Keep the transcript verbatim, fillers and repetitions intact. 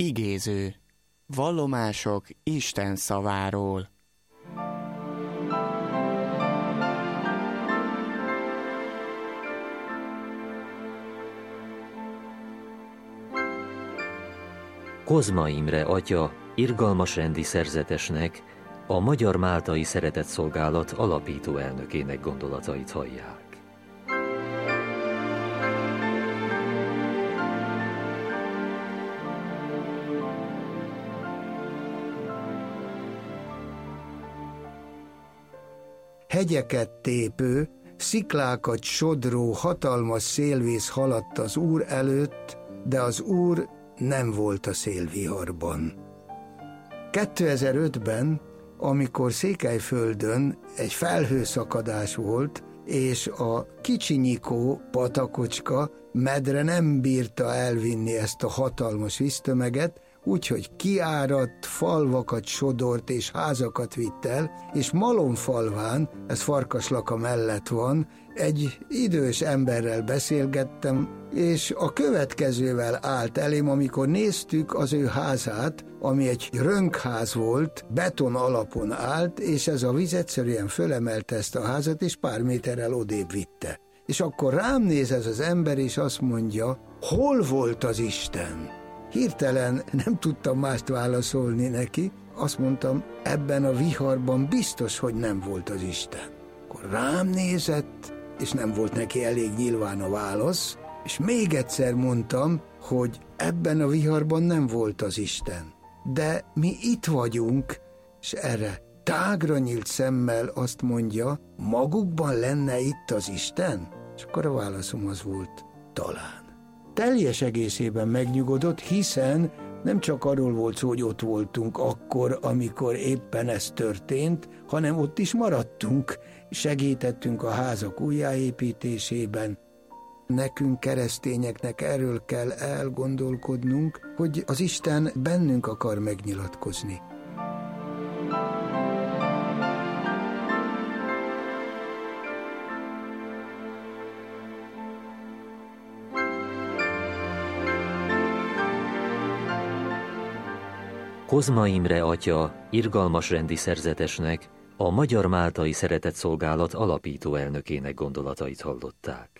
Igéző. Vallomások Isten szaváról. Kozma Imre atya irgalmas rendi szerzetesnek, a Magyar Máltai Szeretetszolgálat alapító elnökének gondolatait hallják. Hegyeket tépő, sziklákat sodró hatalmas szélvész haladt az Úr előtt, de az Úr nem volt a szélviharban. kétezer-ötben, amikor Székelyföldön egy felhőszakadás volt, és a Kicsinyikó patakocska medre nem bírta elvinni ezt a hatalmas víztömeget, úgyhogy kiáradt, falvakat sodort és házakat vitt el, és Malomfalván, ez Farkaslaka mellett van, egy idős emberrel beszélgettem, és a következővel állt elém, amikor néztük az ő házát, ami egy rönkház volt, beton alapon állt, és ez a víz egyszerűen fölemelte ezt a házat, és pár méterrel odébb vitte. És akkor rám néz ez az ember, és azt mondja, hol volt az Isten? Hirtelen nem tudtam mást válaszolni neki, azt mondtam, ebben a viharban biztos, hogy nem volt az Isten. Akkor rám nézett, és nem volt neki elég nyilván a válasz, és még egyszer mondtam, hogy ebben a viharban nem volt az Isten. De mi itt vagyunk, és erre tágra nyílt szemmel azt mondja, magukban lenne itt az Isten? És akkor a válaszom az volt, talán. Teljes egészében megnyugodott, hiszen nem csak arról volt szó, hogy ott voltunk akkor, amikor éppen ez történt, hanem ott is maradtunk, segítettünk a házak újjáépítésében. Nekünk, keresztényeknek erről kell elgondolkodnunk, hogy az Isten bennünk akar megnyilatkozni. Kozma Imre atya irgalmas rendi szerzetesnek, a Magyar Máltai Szeretetszolgálat alapító elnökének gondolatait hallották.